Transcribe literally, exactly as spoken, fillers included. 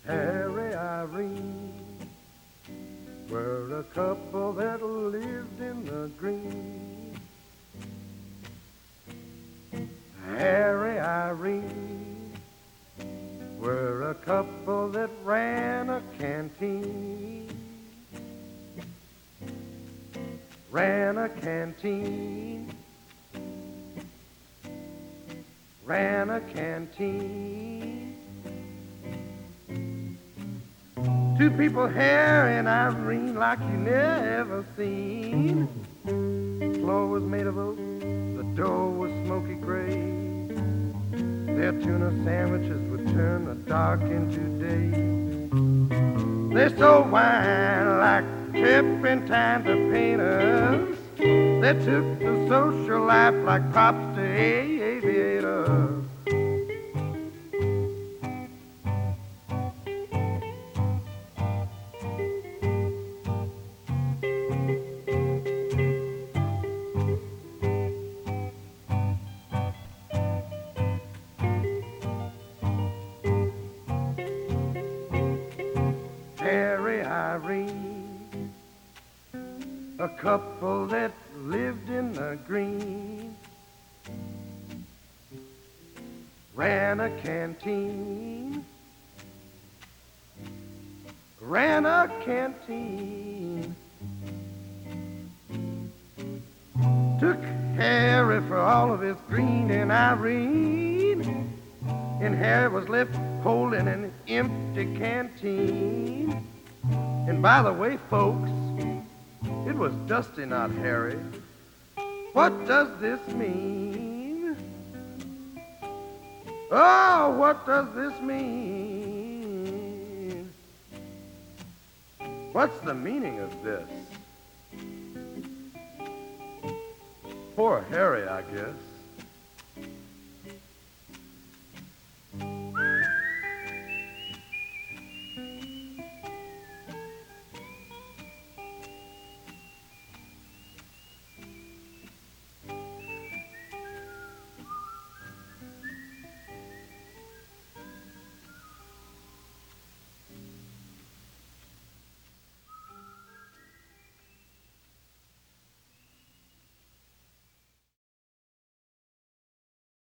Harry, Irene were a couple that lived in the green. Harry, Irene were a couple that ran a canteen. Ran a canteen. Ran a canteen. Two people, Harry and Irene, like you never seen. The floor was made of oak, the door was smoky gray. Their tuna sandwiches would turn the dark into day. They sold wine like turpentine to painters. They took the social life like props to aviators. Harry, Irene, a couple that lived in the green, ran a canteen, ran a canteen. Took Harry for all of his green and Irene, and Harry was left holding an empty canteen. And by the way, folks, it was Dusty, not Harry. What does this mean? Oh, what does this mean? What's the meaning of this? Poor Harry, I guess.